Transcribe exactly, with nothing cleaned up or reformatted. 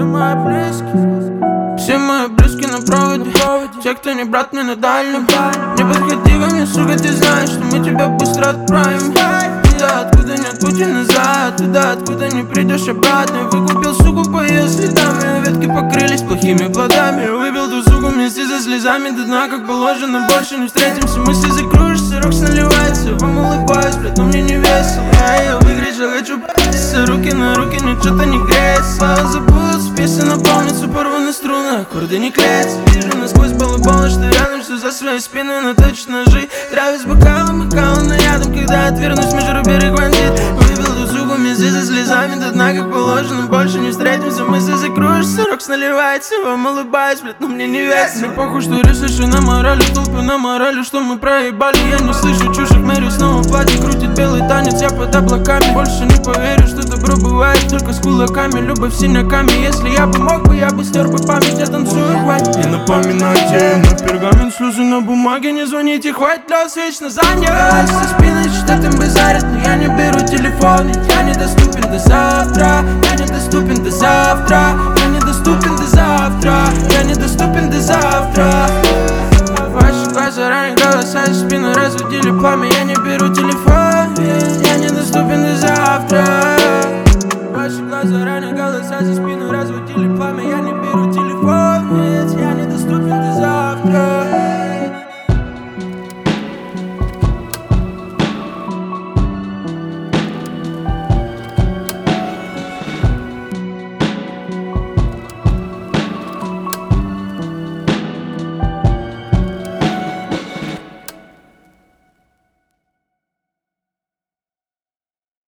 все мои близкие, все мои близкие на проводе. Те, кто не брат мне на дальнем. Не подходи ко мне, сука, ты знаешь, что мы тебя быстро отправим туда, откуда нет пути назад, туда, откуда не придешь обратно. Выкупил суку по ее следам, ее ветки покрылись плохими плодами. Выбил ту суку вместе со слезами до дна, как положено, больше не встретимся. Мысли закружишься, рокс наливается, вам улыбаюсь, блядь, но мне не весело. Я ее выигрыша, хочу п***ться, руки на руки, но что-то не греется. Слова забудутся, песня наполнится, порваны струны, аккорды не клеятся. Вижу насквозь балабола, что рядом, что за своей спиной, но точно жить. Травюсь бокалом, бокалом, но рядом, когда отвернусь, между берег вонзит. Выбил ту суку вместе со слезами до дна, как положено, больше не встретимся. Мысли закружишься, рокс наливается, вам улыбаюсь, блядь, но мне не весело. Мне похуй, что рисуешь на морали, толпы на морали, что мы проебали. Я не слышу чушек, Мэри снова в платье крутит белый танец, я под облаками. Больше не поверю, что добро бывает только с кулаками, любовь синяками. Если я бы мог бы, я бы стер бы память, я танцую, хватит. Не напоминайте на пергамент, слезы на бумаге, не звоните, хватит, лёс вечно занят. Со спины что-то им базарят, но я не беру телефон, я недоступен до завтра, я недоступен до завтра, я недоступен до завтра, я недоступен до завтра. Ваши глаза ранее голоса за спину разводили пламя, я не беру телефон.